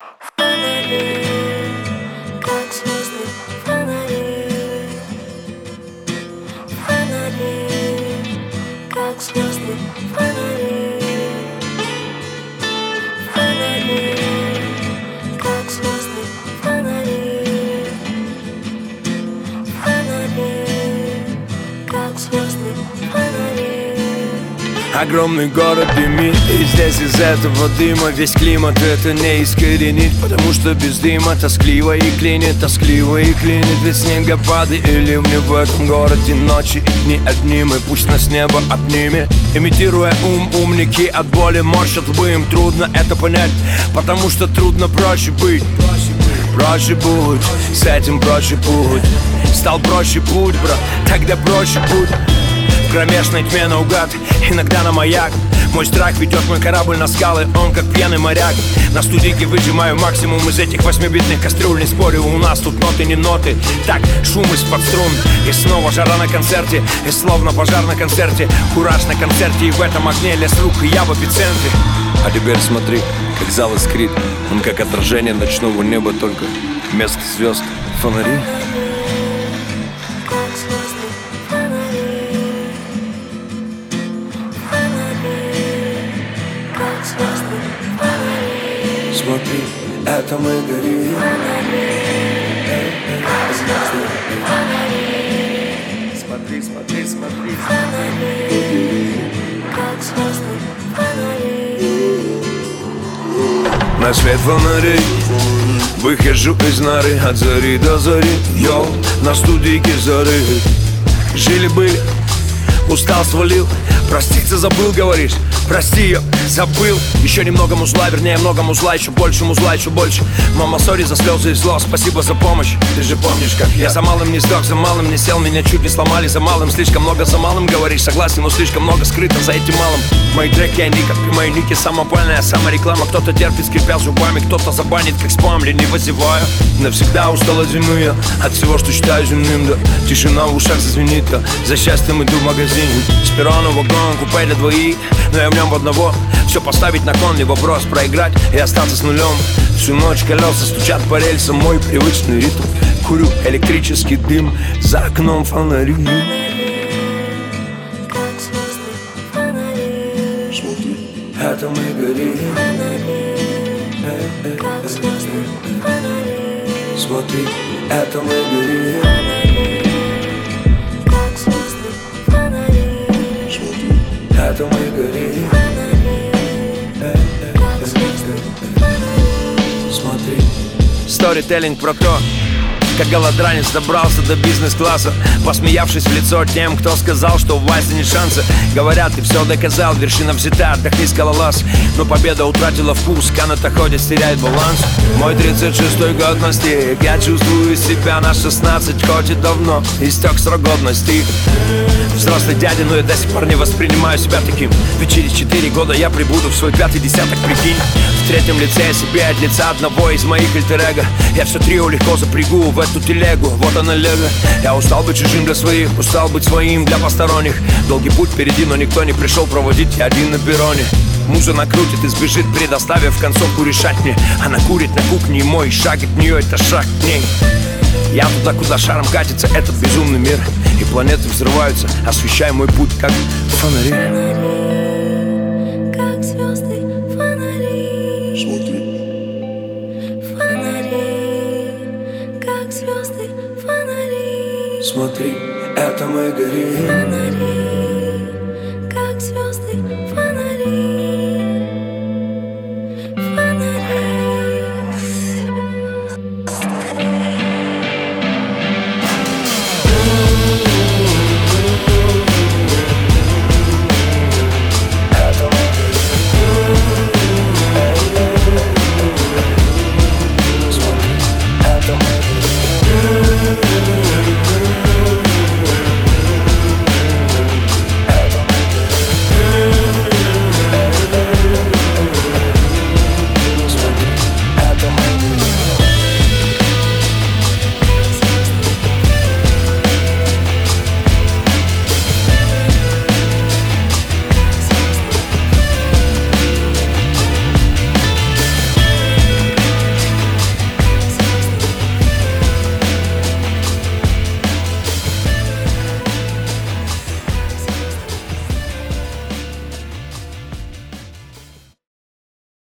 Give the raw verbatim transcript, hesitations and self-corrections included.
Фонари, как звезды, фонари, фонари, как звезды, фонари, фонари, как звезды, фонари, фонари, как звезды, фонари. Огромный город дымит, и здесь из этого дыма весь климат это не искоренить, потому что без дыма тоскливо и клинит, тоскливо и клинит. Ведь снегопады и ливни в этом городе, ночи и дни одни мы, пусть нас небо обнимет. Имитируя ум, умники от боли морщат лбы, им трудно это понять, потому что трудно проще быть. Проще будь, с этим проще путь. Стал проще путь, брат, тогда проще путь. В кромешной тьме наугад, иногда на маяк. Мой страх ведет мой корабль на скалы, он как пьяный моряк. На студийке выжимаю максимум из этих восьмибитных кастрюль. Не спорю, у нас тут ноты не ноты, так, шум из-под струн. И снова жара на концерте, и словно пожар на концерте. Кураж на концерте, и в этом огне лес рук, и я в эпицентре. А теперь смотри, как зал искрит, он как отражение ночного неба, только вместо звезд фонари. Смотри, это мы горим. Смотри, смотри, смотри. На свет фонарей выхожу из норы от зари до зари. Йоу, на студийке зары. Жили-были, устал, свалил. Проститься забыл, говоришь? Прости, я забыл. Еще немного музла, вернее много музла. Еще больше музла, еще больше. Мама, сори за слезы и зло, спасибо за помощь. Ты же помнишь, как я за малым не сдох, за малым не сел. Меня чуть не сломали, за малым слишком много, за малым говоришь. Согласен, но слишком много скрыто за этим малым. Мои треки, они как и мои ники, самопальная самореклама. Кто-то терпит, скрипя зубами, кто-то забанит, как спам, лениво зеваю. Навсегда устал от зимы я, от всего, что считаю земным, да. Тишина в ушах зазвенит, да. За счастьем иду в магазин. С перрона в вагон, купе для двоих, но я в нем в одного. Все поставить на кон, не вопрос проиграть и остаться с нулем. Всю ночь колеса стучат по рельсам, мой привычный ритм. Курю электрический дым, за окном фонари. Это мы горим. Смотри, это мы горим. Это мы горим. Смотри. Сторителлинг про то, как голодранец добрался до бизнес-класса, посмеявшись в лицо тем, кто сказал, что у Васи нет шанса. Говорят, ты все доказал, вершина взята, отдохни, скалолаз. Но победа утратила вкус, канатоходец теряет баланс. Мой тридцать шестой год на стик, я чувствую себя на шестнадцать, хоть и давно истек срок годности. Взрослый дядя, но я до сих пор не воспринимаю себя таким. Ведь через четыре года я прибуду в свой пятый десяток, прикинь. В третьем лице я себе от лица одного из моих альтер-эго. Я все трио легко запрягу в эту телегу, вот она лего. Я устал быть чужим для своих, устал быть своим для посторонних. Долгий путь впереди, но никто не пришел проводить, я один на перроне. Муза накрутит и сбежит, предоставив концовку решать мне. Она курит на кухне, и мой шаг от нее — это шаг к ней. Я туда, куда шаром катится этот безумный мир, и планеты взрываются, освещая мой путь, как фонари. Фонари, как звезды, фонари. Смотри. Фонари, как звезды, фонари. Смотри, это мы горим. Фонари.